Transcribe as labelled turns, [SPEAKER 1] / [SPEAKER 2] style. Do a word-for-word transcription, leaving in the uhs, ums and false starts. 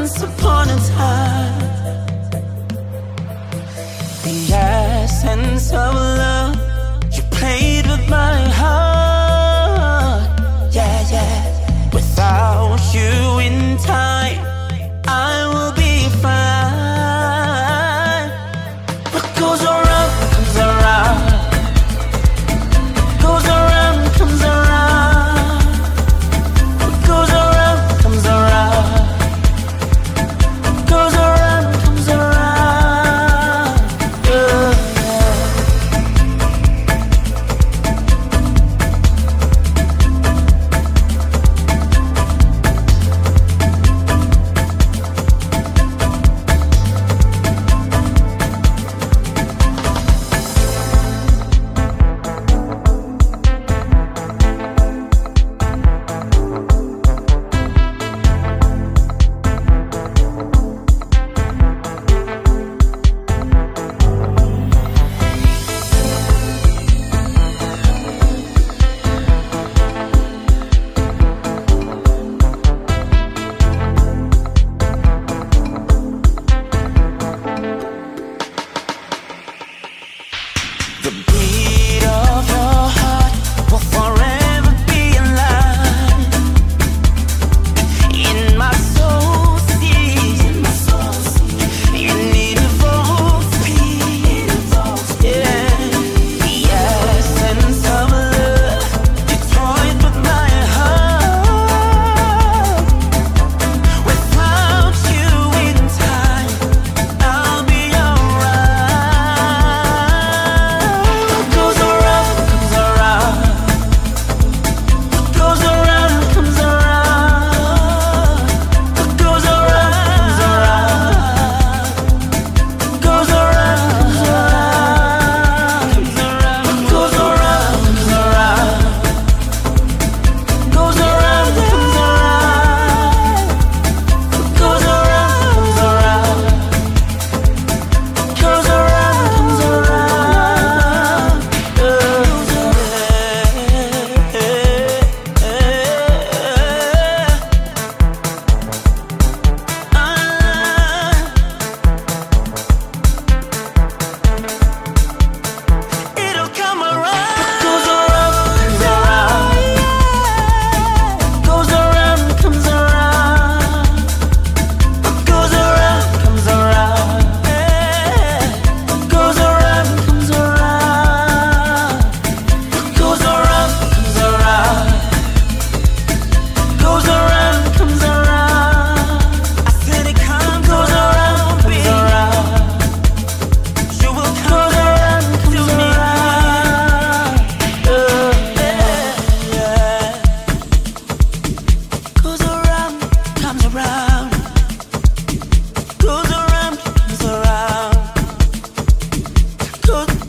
[SPEAKER 1] once upon a time. The essence of love, you played with my heart. Yeah, yeah. Without you in time, I will be fine. What goes around comes around, goes around comes around. What goes around comes around, goes around comes around. Yeah, yeah. The beat of your heart will forever be alive in my soul. See, you need evolve peace. Yeah, the essence of love, you toyed with my heart. Without you in time, I'll be alright. Goes around, comes around, goes around, comes around. Goes around, comes around, goes around, comes around. Goes around, comes around, goes around, comes around. Goes around, comes around, goes around, comes around. It'll come around. Goes around, comes around, goes around, comes around. Goes around, comes around, goes around, comes around. Goes around, comes around, goes around, comes around. I said it comes, goes around, comes around. You will come around to me. Yeah, yeah. Goes around, comes around, goes around, comes around. Goes